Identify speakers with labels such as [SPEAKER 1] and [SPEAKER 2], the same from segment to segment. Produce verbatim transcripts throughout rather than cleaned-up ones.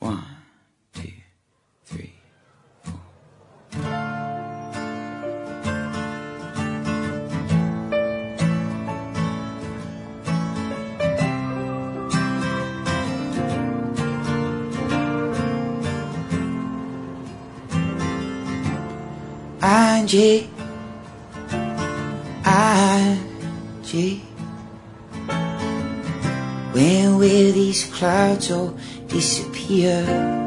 [SPEAKER 1] One, two, three, four. Angie, Angie, when will these clouds all disappear?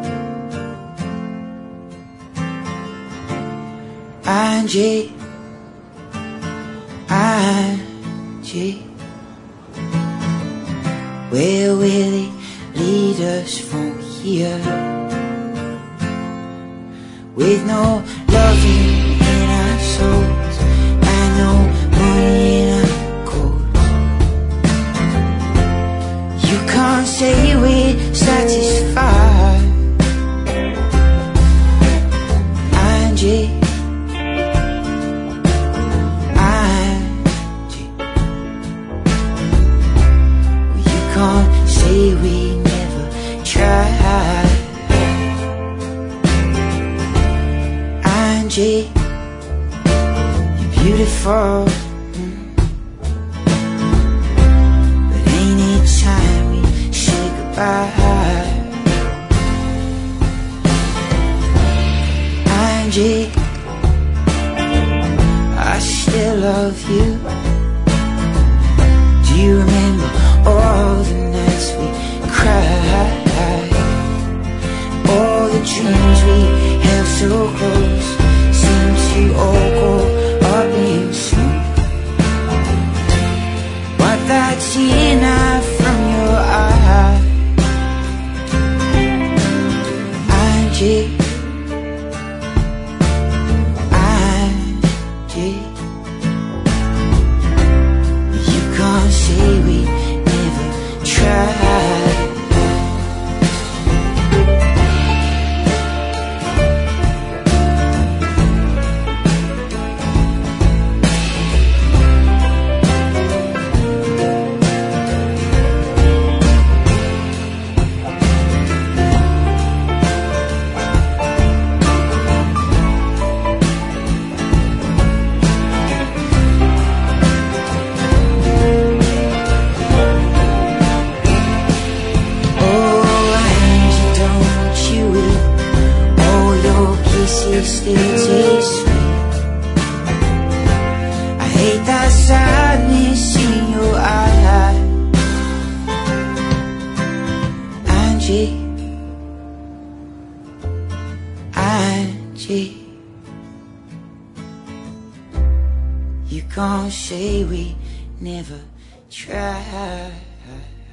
[SPEAKER 1] Angie, Angie, where will it lead us from here? With no loving in our souls and no money in our coats, you can't say we're satisfied. Angie, Angie, you can't say we never tried. Angie, you're beautiful, but ain't it time we say goodbye? Angie, I still love you. Do you remember all the nights we cried? All the dreams we held so close seem to all go up in smoke. Wipe that tear now from your eye. Angie, Angie, you can't say we never tried. Still taste sweet. I hate that sadness in your eye. Angie, Angie, you can't say we never tried.